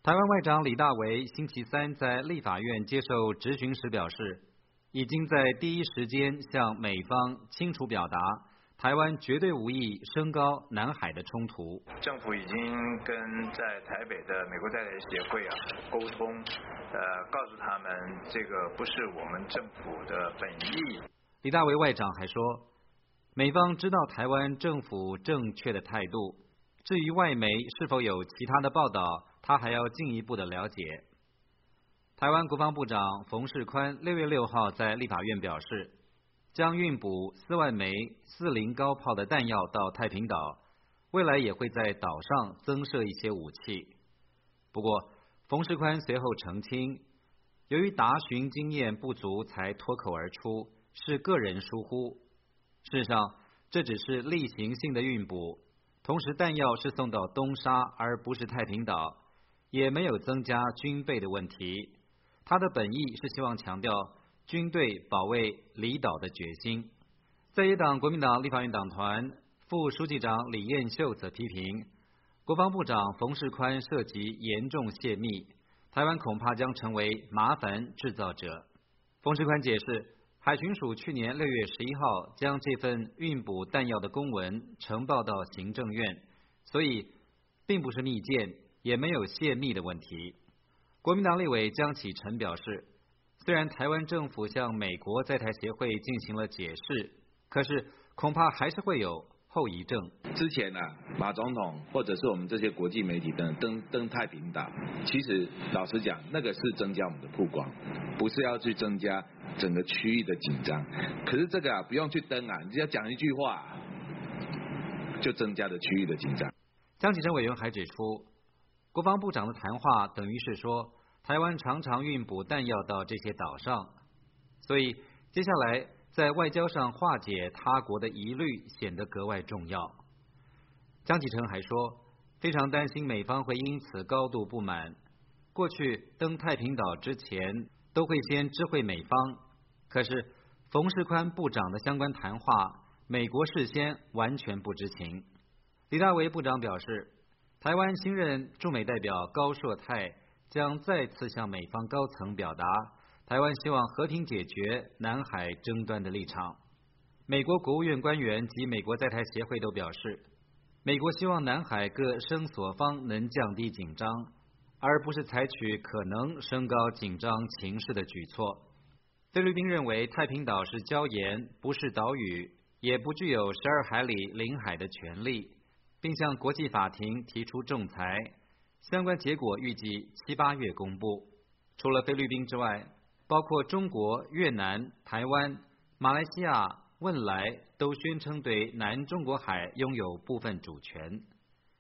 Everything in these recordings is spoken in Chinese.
台湾外长李大为星期三在立法院接受质询时表示，已经在第一时间向美方清楚表达，台湾绝对无意升高南海的冲突。 政府已经跟在台北的美国在台协会沟通，告诉他们这个不是我们政府的本意。 李大为外长还说，美方知道台湾政府正确的态度，至于外媒是否有其他的报道，他还要进一步的了解。台湾国防部长冯世宽6月6号在立法院表示，将运补4万枚40高炮的弹药到太平岛，未来也会在岛上增设一些武器。不过，冯世宽随后澄清，由于答询经验不足才脱口而出，是个人疏忽。事实上，这只是例行性的运补，同时弹药是送到东沙而不是太平岛，也没有增加军备的问题。他的本意是希望强调军队保卫离岛的决心。在野党国民党立法院党团副书记长李彦秀则批评，国防部长冯世宽涉及严重泄密，台湾恐怕将成为麻烦制造者。冯世宽解释，海巡署去年6月11号将这份运补弹药的公文呈报到行政院，所以并不是密件，也没有泄密的问题。国民党立委江启臣表示，虽然台湾政府向美国在台协会进行了解释，可是恐怕还是会有后遗症。 之前马总统或者是我们这些国际媒体登太平岛，其实老实讲，那个是增加我们的曝光，不是要去增加整个区域的紧张。可是这个不用去登你只要讲一句话，就增加了区域的紧张。 江启臣委员还指出，国防部长的谈话等于是说，台湾常常运补弹药到这些岛上，所以接下来在外交上化解他国的疑虑显得格外重要。江启臣还说，非常担心美方会因此高度不满，过去登太平岛之前都会先知会美方，可是冯世宽部长的相关谈话，美国事先完全不知情。李大为部长表示，台湾新任驻美代表高硕泰将再次向美方高层表达台湾希望和平解决南海争端的立场。美国国务院官员及美国在台协会都表示，美国希望南海各声索方能降低紧张，而不是采取可能升高紧张情势的举措。菲律宾认为太平岛是礁岩，不是岛屿，也不具有12海里领海的权利，并向国际法庭提出仲裁，相关结果预计7、8月公布。除了菲律宾之外，包括中国、越南、台湾、马来西亚、汶莱都宣称对南中国海拥有部分主权。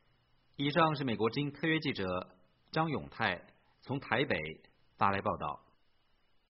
以上是美国之音特约记者张永泰从台北发来报道。